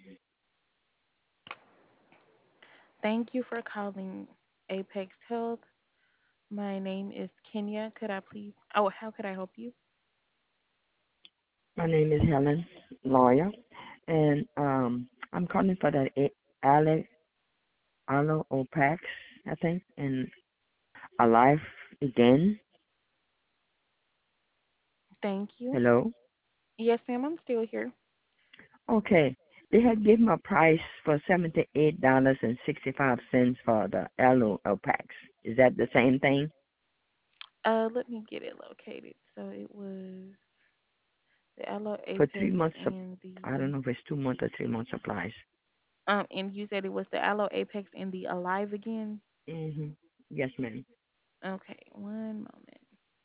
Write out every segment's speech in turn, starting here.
Thank you for calling Apex Health. My name is Kenya. Could I please? Oh, how could I help you? My name is Helen, lawyer, and I'm calling for that Ale Aloe Opax, I think, and Alive Again. Thank you. Hello. Yes, ma'am. I'm still here. Okay. They had given me a price for $78.65 for the Aloe Opax. Is that the same thing? Let me get it located. So it was the Aloe For three Apex months, and I don't the know if it's 2 months or 3 months supplies. and you said it was the Aloe Apex and the Alive again. Mm-hmm. Yes, ma'am. Okay, one moment.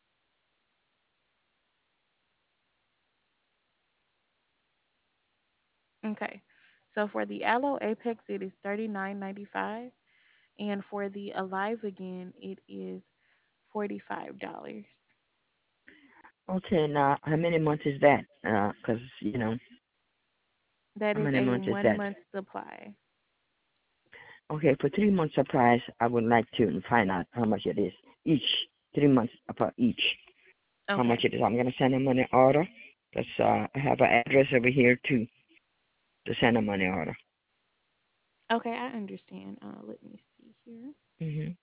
Okay, so for the Aloe Apex, it is $39.95, and for the Alive again, it is $45. Okay, now how many months is that? 'Cause That how is many a months is one that? month supply. Okay, for 3 months supplies, I would like to find out how much it is each. 3 months for each. How much Okay. it is? I'm gonna send them money order. Cause I have an address over here too to send a money order. Okay, I understand. Let me see here. Mhm.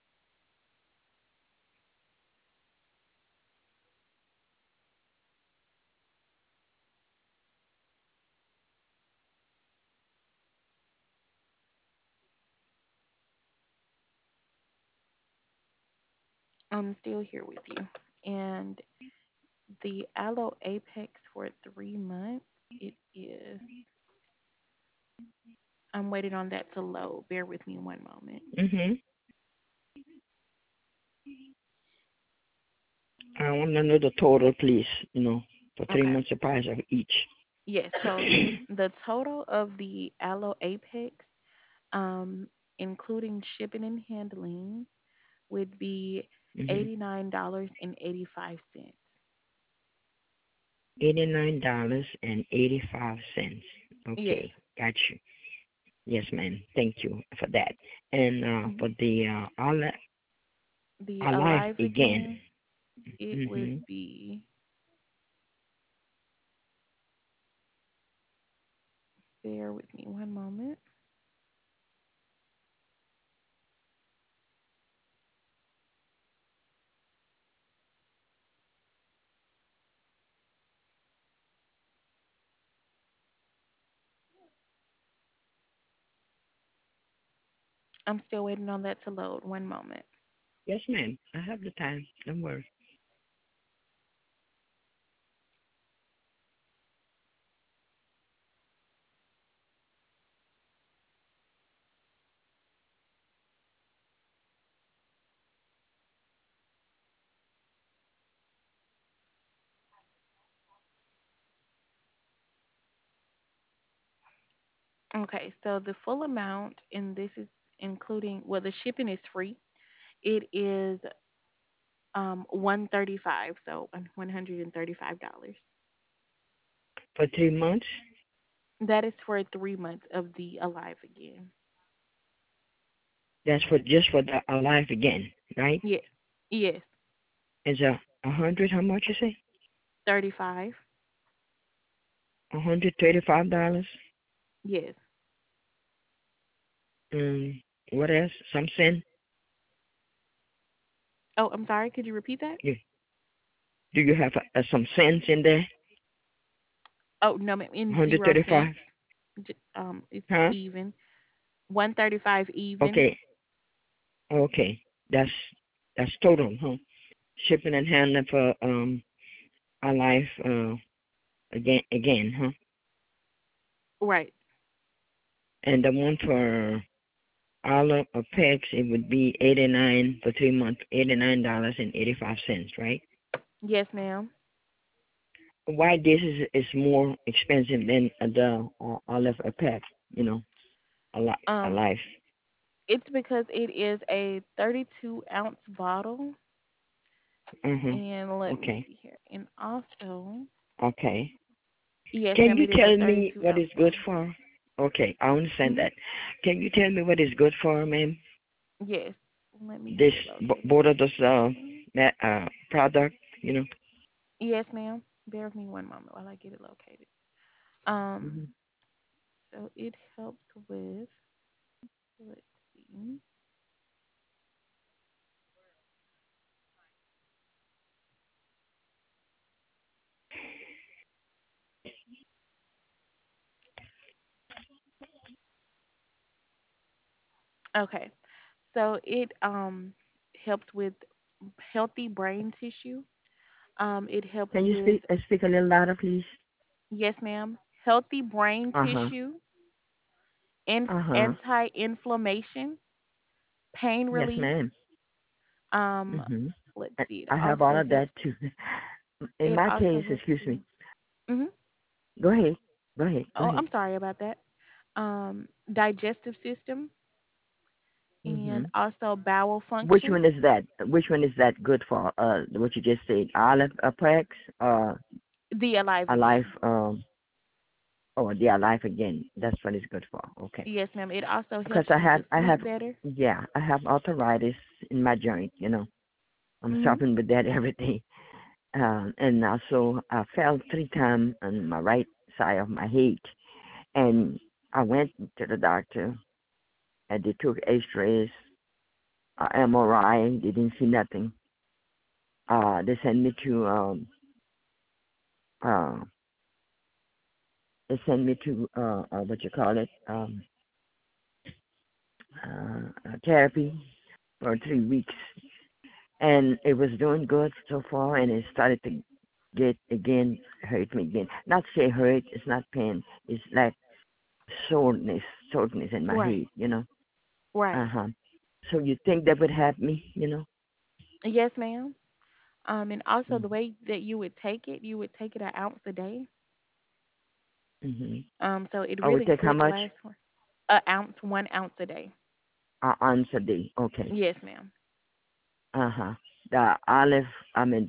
I'm still here with you. And the Aloe Apex for 3 months, it is. I'm waiting on that to load. Bear with me one moment. Mhm. I want to know the total, please. For three Okay. months supplies of each. Yes. So the total of the Aloe Apex, um, including shipping and handling, would be Mhm. $89.85. $89.85. Yes. Okay, got you. Yes, ma'am. Thank you for that. And Mhm. for the The alive Alive again. again, it would Mhm. be. Bear with me one moment. I'm still waiting on that to load. One moment. Yes, ma'am. I have the time. Don't worry. Okay, so the full amount, and this is including, well, the shipping is free. It is 135, so $135. For 3 months, That is for 3 months of the Alive again. that's for just for the alive again, right? Yes, yes, Is a hundred? How much you say? 35. $135. Yes. What else? Some cent? Oh, I'm sorry. Could you repeat that? You, do you have some cents in there? Oh no, ma'am. In 0 cents. 135? It's Huh? even. 135 even. Okay. Okay. That's that's total, huh? Shipping and handling for alive again, huh? Right. And the one for Olive or Pex, it would be 89 for 3 months, $89.85, right? Yes, ma'am. Why this is more expensive than the Olive or Pex, you know, Um, alive. it's because it is a 32-ounce bottle. Mhm. And let me Okay. see here. And also, Okay. yes, Can ma'am, you it is a tell me 32 what ounce is good bottle. for? Okay, I understand Hmm. that. Can you tell me what is good for, ma'am? Yes. Let me This get it located both for of you. those product, you know. Yes, ma'am. Bear with me one moment while I get it located. Um, Hmm. so it helps with, let's see. Okay. So it helps with healthy brain tissue. It helps Can you with, speak a little louder, please? yes, ma'am, healthy brain Uh huh. tissue, Uh huh. anti-inflammation, pain Yes, relief. ma'am. Um, Hmm. let's see. It I have all also of that helps. too. In It my also case, helps excuse me. with. Hmm. Go ahead. Go ahead. Go Oh, ahead. I'm sorry about that. Digestive system and Hmm. also bowel Which function. one is that? Which one is that good for? What you just said, olive Prex, The Alive alive, Again. or the alive again. That's what it's good for. Okay. Yes, ma'am. It also Because helps you to I have, sleep better. yeah, I have arthritis in my joint. You know, I'm Hmm. suffering with that every day. And also I fell 3 times on my right side of my head, and I went to the doctor, and they took X-rays, MRI. They didn't see nothing. They sent me to uh, what you call it, therapy for 3 weeks, and it was doing good so far, and it started to get again, hurt me again. Not say hurt, it's not pain, it's like soreness, soreness in my Right. head, you know. Uh Right. huh. So you think that would help me, you know? Yes, ma'am. And also the Mm-hmm. way that you would take it an ounce a day. Mm-hmm. So it I would really take how quick much? lasts for a ounce, 1 ounce a day. Once a day. Okay. Yes, ma'am. Uh huh. The olive, I mean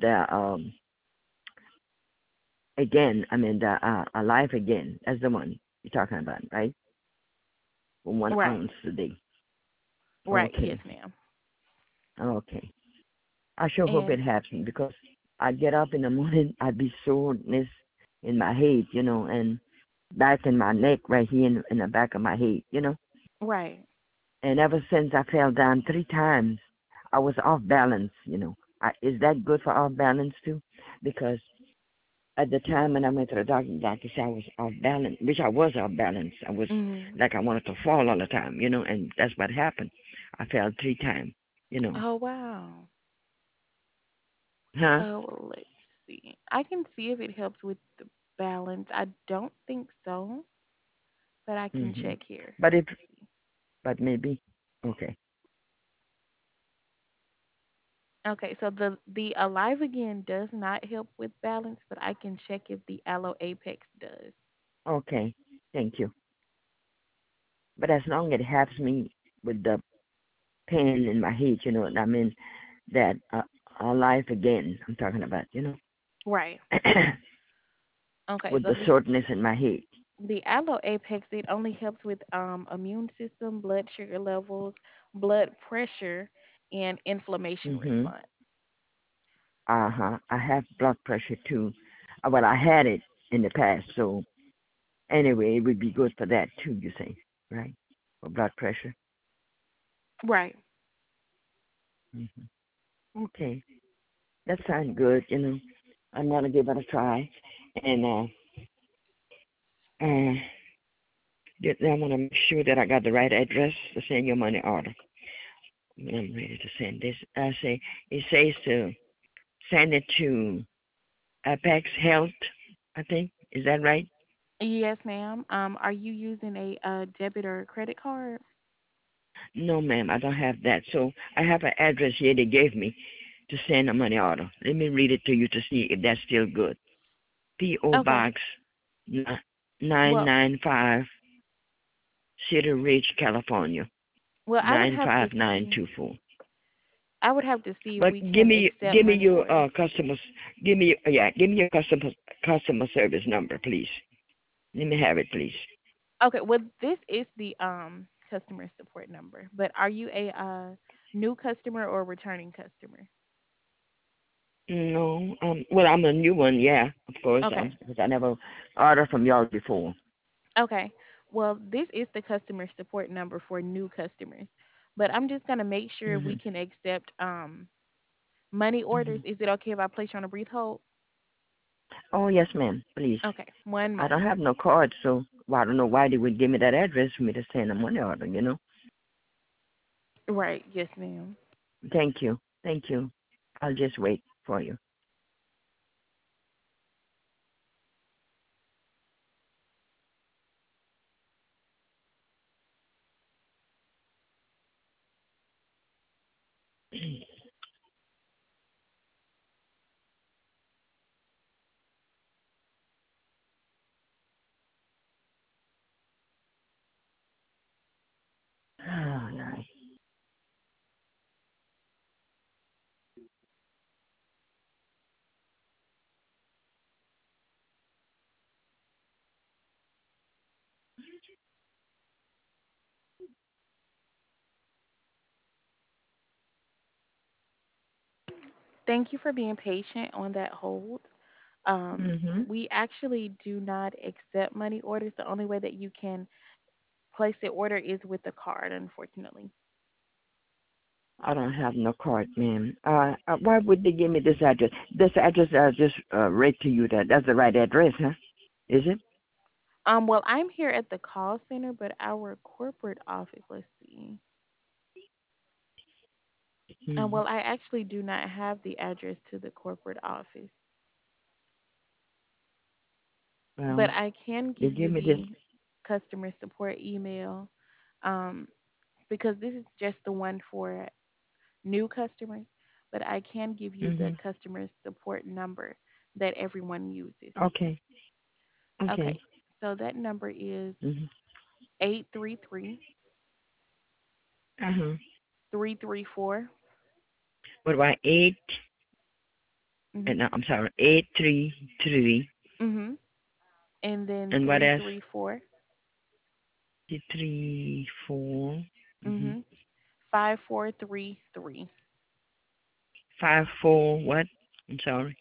again, I mean the alive again. That's the one you're talking about, right? For one Right. ounce a day. Right. Okay. Yes, ma'am. Okay. I sure hope And it happens because I get up in the morning, I be soreness in my head, you know, and back in my neck right here in the back of my head, you know. right. And ever since I fell down 3 times, I was off balance, you know. Is that good for off balance too? Because at the time when I went to the doctor said I was off balance, which I was off balance. I was Mm. like I wanted to fall all the time, you know, and that's what happened. I fell 3 times, you know. Oh wow. Huh? Oh, let's see. I can see if it helps with the balance. I don't think so, but I can Hmm. check here. But if, Let's see. but maybe, okay, Okay, so the Alive Again does not help with balance, but I can check if the Aloe Apex does. okay, thank you. But as long as it helps me with the pain in my head, you know what I mean? That life again, I'm talking about, you know, Right. Okay, with so the soreness in my head. the Aloe Apex it only helps with immune system, blood sugar levels, blood pressure, and inflammation Hmm. response. Uh huh. I have blood pressure too. Well, I had it in the past, so anyway, it would be good for that too. You say, right? For blood pressure. Right. Hmm. Okay, that sounds good. You know, I'm gonna give it a try, and uh, I want to make sure that I got the right address to send your money order. When I'm ready to send this, I say it says to send it to Apex Health. I think is that right? Yes, ma'am. Are you using a debit or a credit card? No, ma'am, I don't have that. So I have an address here they gave me to send a money order. Let me read it to you to see if that's still good. P.O. Okay. Box Well, 995, Cedar Ridge, California, I would have to see. 95924. I would have to see if But we can accept give me money your orders. customers, give me your customer service number, please. Let me have it, please. Okay, well, this is the customer support number, but are you a new customer or returning customer? No, well, I'm a new one, yeah, of course, Okay. because I never ordered from y'all before. Okay. Well, this is the customer support number for new customers. But I'm just gonna make sure we Mhm. can accept money orders. Mhm. Is it okay if I place you on a brief hold? Oh yes, ma'am. Please. Okay, one I don't moment. have no card, so well, I don't know why they would give me that address for me to send a money order. You know. Right, yes, ma'am. Thank you. Thank you. I'll just wait for you. Oh, nice. Thank you for being patient on that hold. Mhm. We actually do not accept money orders. The only way that you can place the order is with a card, unfortunately. I don't have no card, ma'am. Why would they give me this address? This address I just read to you. That's the right address, huh? Is it? Well, I'm here at the call center, but our corporate office, let's see. Mhm. Well, I actually do not have the address to the corporate office, but Well, I can they give give you me this. the customer support email, um, because this is just the one for new customers, but I can give you the Mhm. customer support number that everyone uses. Okay. Okay. Okay, so that number is Mhm. 833 Uh-huh. 334. What about eight? Mhm. No, I'm sorry. 833. Mhm. And then And what else? 334. 334. Mhm. Mhm. 5433. 54. What? I'm sorry.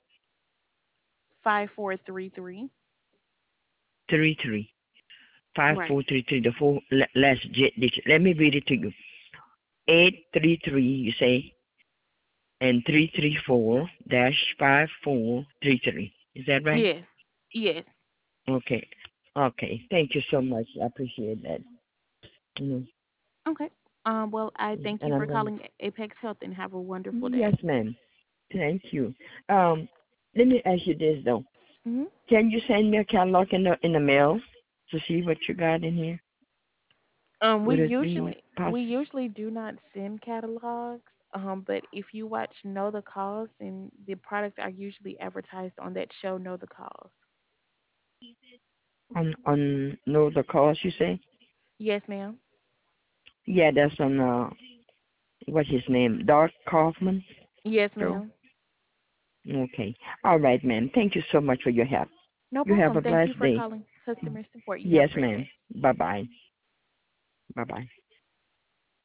5433. 33. Right. 5433. The four last digit. Let me read it to you. 833. You say, and 334 dash 5433. Is that right? Yes. Yes. Okay. Okay. Thank you so much. I appreciate that. Mhm. Okay. Well, I thank you And for I'm gonna. calling Apex Health and have a wonderful Yes, day. ma'am. Thank you. Um, Let me ask you this though. Mhm. Can you send me a catalog in the mail to see what you got in here? We Would it be usually possible? we usually do not send catalogs. But if you watch Know the Cause, and the products are usually advertised on that show, Know the Cause. On know the cause you say? Yes, ma'am. Yeah, that's on what's his name? Dark Kaufman Yes, show. ma'am. Okay. All right, ma'am. Thank you so much for your help. No You have problem. a Thank you blessed for day. calling customer support. You have Yes, a great ma'am. day. Bye bye. Bye bye.